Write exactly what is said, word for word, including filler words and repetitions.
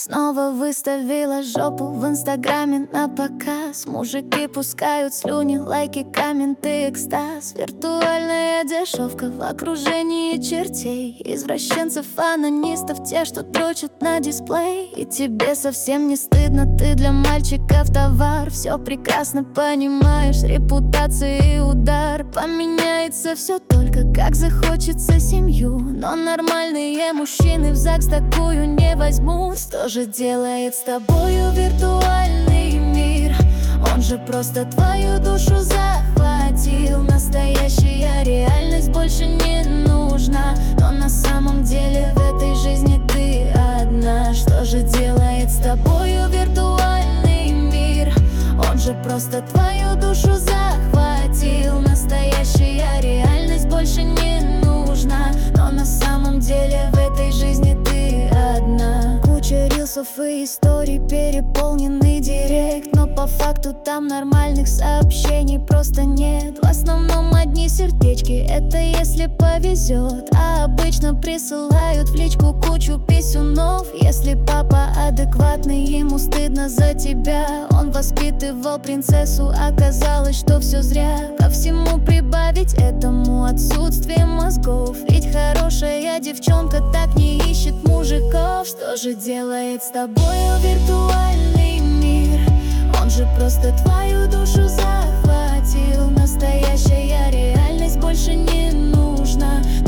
Снова выставила жопу в инстаграме на показ. Мужики пускают слюни, лайки, комменты, экстаз. Виртуальная дешевка в окружении чертей, извращенцев, анонистов, те, что дрочат на дисплей. И тебе совсем не стыдно, ты для мальчиков товар. Все прекрасно понимаешь, репутация и удар. Поменяется все только как захочется семью, но нормальные мужчины в ЗАГС такую не возьмут. Что же делает с тобою виртуальный мир? Он же просто твою душу захватил. Настоящая реальность больше не нужна, но на самом деле в этой жизни ты одна. Что же делает с тобою виртуальный мир? Он же просто твою душу захватил. Настоящая реальность больше не нужна, но на самом деле в этой жизни ты одна. Куча рилсов и историй, переполненный директ, но по факту там нормальных сообщений просто нет. В основном одни сердечки, это если повезет. А обычно присылают в личку кучу писюнов. Если папа адекватный, ему стыдно за тебя. Он воспитывал принцессу, оказалось, что все зря. Ко всему прибавить этому отсутствие мозгов, ведь хорошая девчонка так не ищет мужиков. Что же делает с тобою виртуальный мир? Он же просто твою душу захватил. Настоящая реальность больше не нужна,